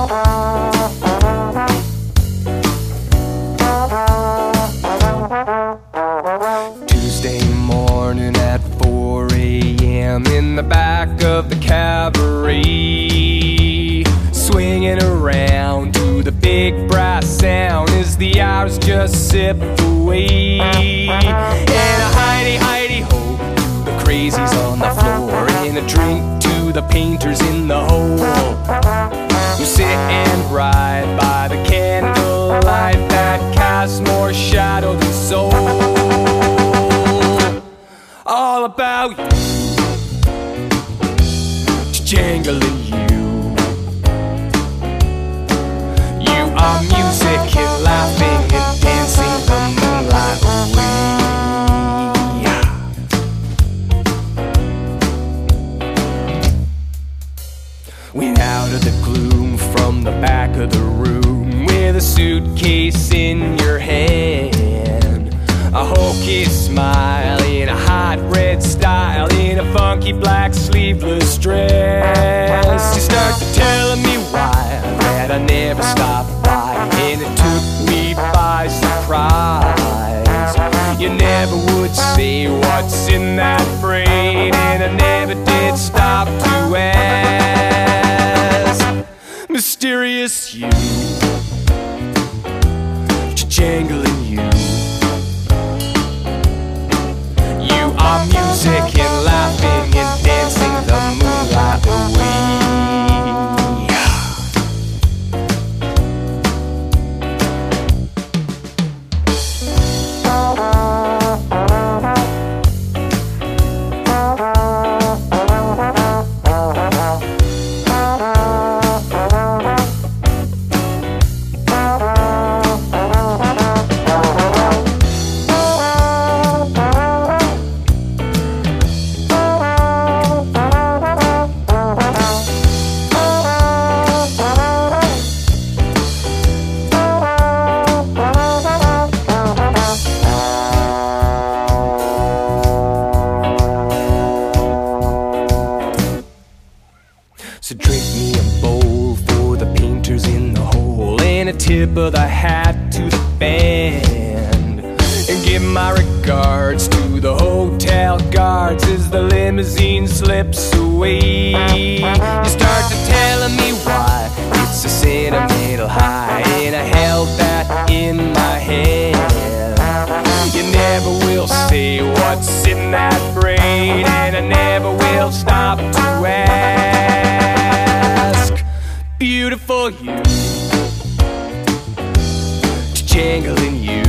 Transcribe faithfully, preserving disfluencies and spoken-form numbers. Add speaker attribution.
Speaker 1: Tuesday morning at four a m in the back of the cabaret, swinging around to the big brass sound as the hours just sip away. And a hidey-hidey-ho to the crazies on the floor, and a drink to the painters in the hole, who sit and ride by the candlelight that casts more shadow than soul. All about you, jangling you. You are music and laughing and dancing the moonlight away. Went out of the gloom from the back of the room with a suitcase in your hand, a hokey smile in a hot red style, in a funky black sleeveless dress. You start to telling me why that I never stopped by, and it took me by surprise. You never would say what's in that brain, and I never did stop to ask. Mysterious you, jangling you. You are music and laughing and dancing the moonlight away. So drink me a bowl for the painters in the hole, and a tip of the hat to the band, and give my regards to the hotel guards as the limousine slips away. You start to telling me why it's a sentimental high, and I held that in my hand. You never will say what's in that brain, and I never will stop to ask. Beautiful you, jangling you.